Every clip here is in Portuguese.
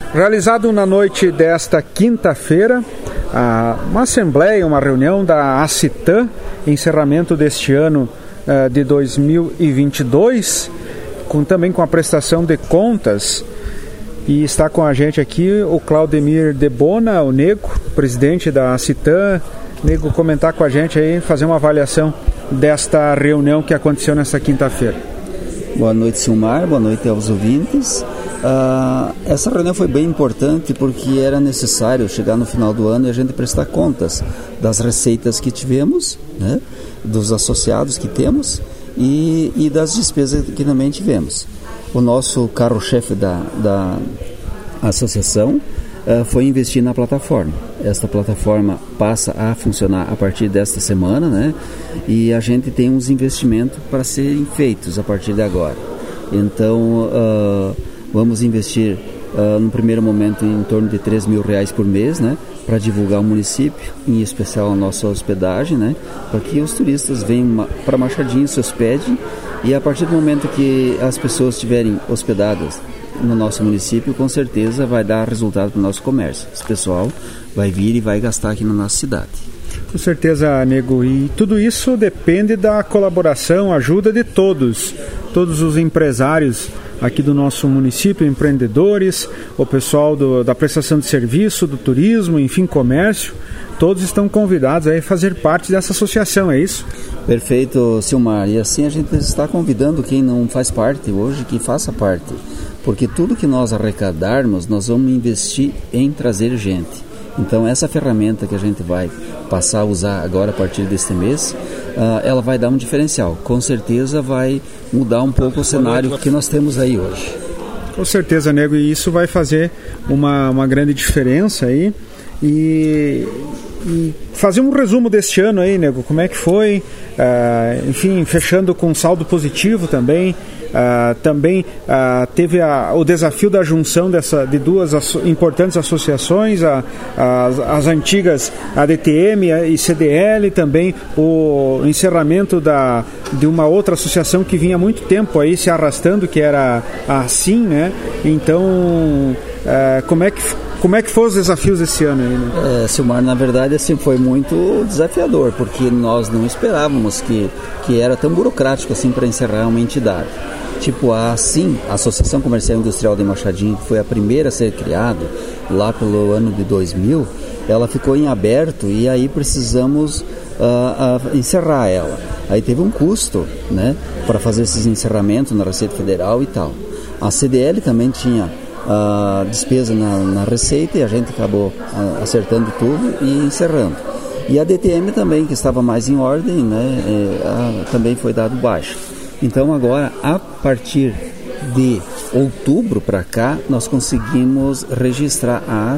Realizado na noite desta quinta-feira, uma assembleia, uma reunião da ACITAN, encerramento deste ano de 2022, também com a prestação de contas. E está com a gente aqui o Claudemir Debona, o Nego, presidente da ACITAN. Nego, comentar com a gente aí, fazer uma avaliação desta reunião que aconteceu nesta quinta-feira. Boa noite, Silmar, boa noite aos ouvintes. Essa reunião foi bem importante porque era necessário chegar no final do ano e a gente prestar contas das receitas que tivemos, né, dos associados que temos e das despesas que também tivemos. O nosso carro-chefe da associação foi investir na plataforma. Esta plataforma passa a funcionar a partir desta semana, né? E a gente tem uns investimentos para serem feitos a partir de agora. Então, vamos investir no primeiro momento em torno de R$3.000 por mês, né? Para divulgar o município, em especial a nossa hospedagem, né? Para que os turistas venham para Machadinho, se hospedem, e a partir do momento que as pessoas estiverem hospedadas no nosso município, com certeza vai dar resultado para o nosso comércio. Esse pessoal vai vir e vai gastar aqui na nossa cidade. Com certeza, Nego. E tudo isso depende da colaboração, ajuda de todos os empresários aqui do nosso município, empreendedores, o pessoal da prestação de serviço, do turismo, enfim, comércio. Todos estão convidados a fazer parte dessa associação, é isso? Perfeito, Silmar. E assim a gente está convidando quem não faz parte hoje, que faça parte. Porque tudo que nós arrecadarmos, nós vamos investir em trazer gente. Então essa ferramenta que a gente vai passar a usar agora a partir deste mês, ela vai dar um diferencial. Com certeza vai mudar um pouco o cenário que nós temos aí hoje. Com certeza, Nego, e isso vai fazer uma grande diferença aí. E fazer um resumo deste ano aí, Nego, como é que foi? Enfim, fechando com saldo positivo também. Também teve o desafio da junção de duas importantes associações, as antigas ADTM e CDL, também o encerramento de uma outra associação que vinha há muito tempo aí se arrastando, que era a ASIM, né? Então, como é que foram os desafios esse ano aí, né? Silmar, na verdade assim, foi muito desafiador, porque nós não esperávamos que era tão burocrático assim para encerrar uma entidade. Tipo a ASIM, a Associação Comercial e Industrial de Machadinho, que foi a primeira a ser criada lá pelo ano de 2000, ela ficou em aberto e aí precisamos encerrar ela. Aí teve um custo, né, para fazer esses encerramentos na Receita Federal e tal. A CDL também tinha despesa na receita e a gente acabou acertando tudo e encerrando. E a DTM também, que estava mais em ordem, né, também foi dado baixo. Então agora, a partir de outubro para cá, nós conseguimos registrar a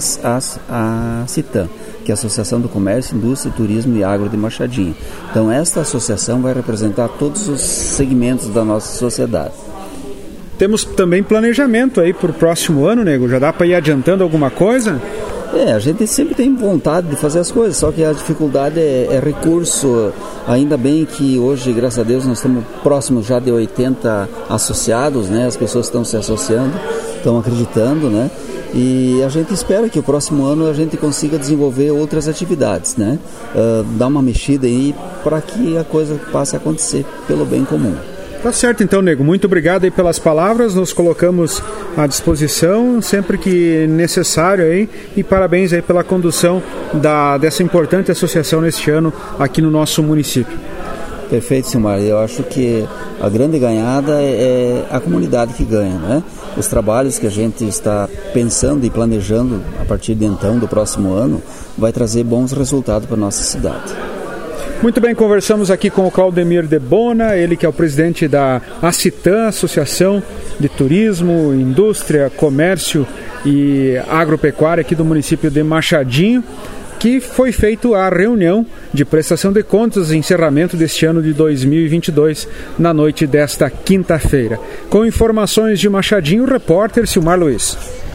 ACITAN, que é a Associação do Comércio, Indústria, Turismo e Agro de Machadinho. Então esta associação vai representar todos os segmentos da nossa sociedade. Temos também planejamento aí para o próximo ano, Nego? Já dá para ir adiantando alguma coisa? A gente sempre tem vontade de fazer as coisas, só que a dificuldade é recurso. Ainda bem que hoje, graças a Deus, nós estamos próximos já de 80 associados, né? As pessoas estão se associando, estão acreditando, né? E a gente espera que o próximo ano a gente consiga desenvolver outras atividades, né? Dar uma mexida aí para que a coisa passe a acontecer pelo bem comum. Tá certo então, Nego. Muito obrigado aí pelas palavras. Nos colocamos à disposição sempre que necessário aí. E parabéns aí pela condução dessa importante associação neste ano aqui no nosso município. Perfeito, Silmar. Eu acho que a grande ganhada é a comunidade que ganha, né? Os trabalhos que a gente está pensando e planejando a partir de então, do próximo ano, vai trazer bons resultados para a nossa cidade. Muito bem, conversamos aqui com o Claudemir Debona, ele que é o presidente da ACITAN, Associação de Turismo, Indústria, Comércio e Agropecuária aqui do município de Machadinho, que foi feita a reunião de prestação de contas e encerramento deste ano de 2022 na noite desta quinta-feira. Com informações de Machadinho, o repórter Silmar Luiz.